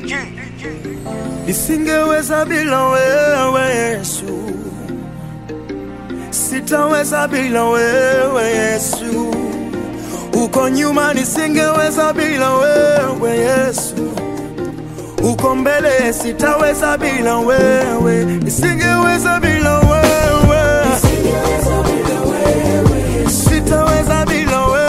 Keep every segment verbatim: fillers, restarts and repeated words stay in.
Nisingeweza bila wewe Yesu, sitaweza bila wewe Yesu. Uko nyuma nisingeweza bila wewe Yesu, uko mbele sitaweza bila wewe. Nisingeweza bila wewe, nisingeweza bila wewe, sitaweza bila wewe.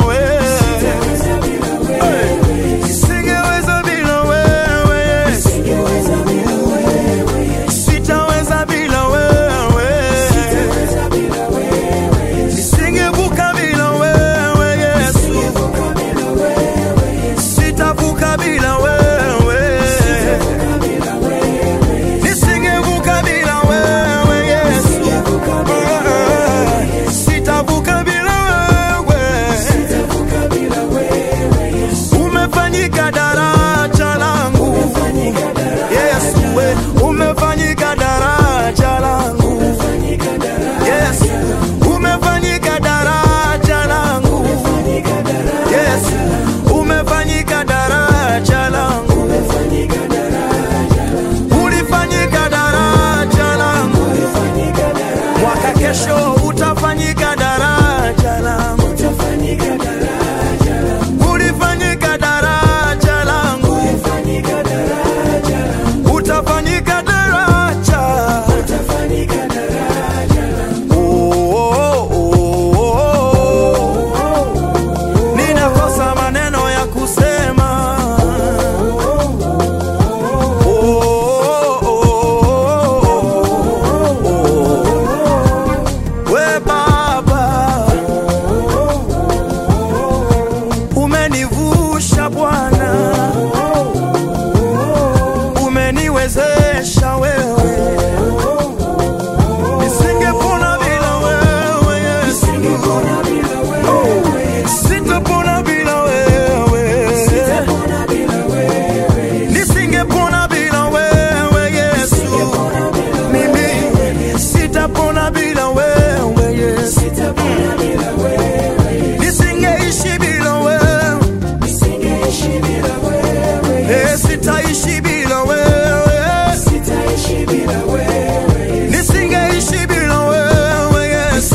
Kesho utafanyika daraja langu, utafanyika daraja langu, ulifanyika daraja langu, ulifanyika daraja langu, utafanyika daraja, utafanyika daraja langu. Oh, oh, oh, oh. Ninakosa maneno ya kusema. Umenivusha Bwana, umeniwezesha wewe. Nisingepona bila wewe Yesu, sitapona bila wewe, sitapona bila wewe. Nisingepona bila wewe Yesu, mimi sitapona bila wewe Yesu, sitapona bila wewe. Nisingeishi bila wewe, sitaishi bila wewe, sitaishi bila wewe. Nisingeishi bila wewe Yesu,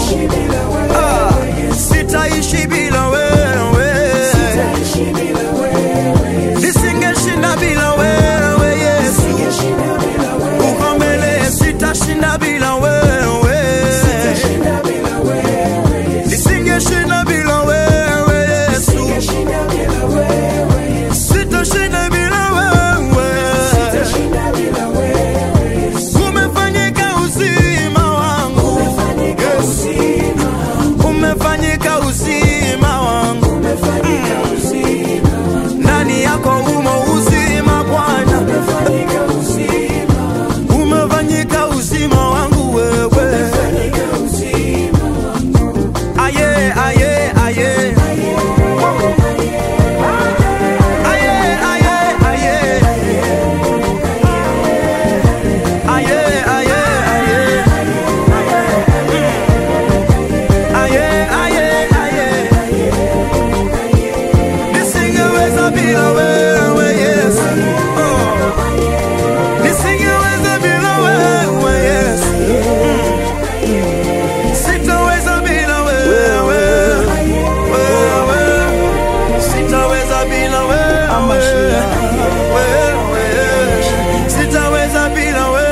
sitaishi bila wewe, sitaishi bila wewe. Nisingeshinda bila wewe Yesu, uko mbele sitashinda bila wewe, sitashinda bila wewe. Nisingeshinda bila wewe Yesu, sitashinda bila wewe, sitashinda bila wewe, sitashinda bila wewe. Umefanyika uzima wangu, umefanyika uzima, umefanyika uzima wangu, umefanyika uzima. Ndani yako umo uzima Bwana, umefanyika uzima, umefanyika uzima wangu wewe, umefanyika uzima. Aye aye aye,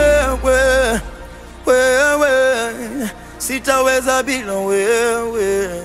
sitaweza bila wewe.